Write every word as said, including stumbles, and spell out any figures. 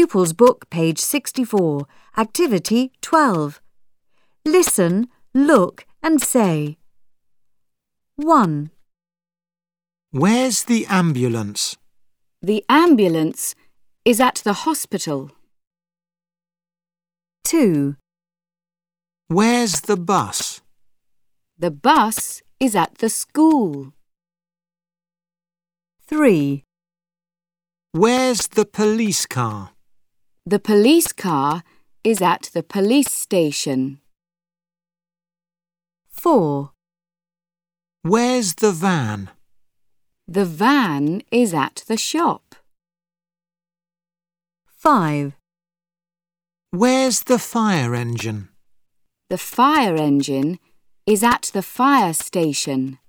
Pupils Book, page sixty-four, Activity twelve. Listen, look and say. one. Where's the ambulance? The ambulance is at the hospital. two. Where's the bus? The bus is at the school. three. Where's the police car? The police car is at the police station. four. Where's the van? The van is at the shop. five. Where's the fire engine? The fire engine is at the fire station.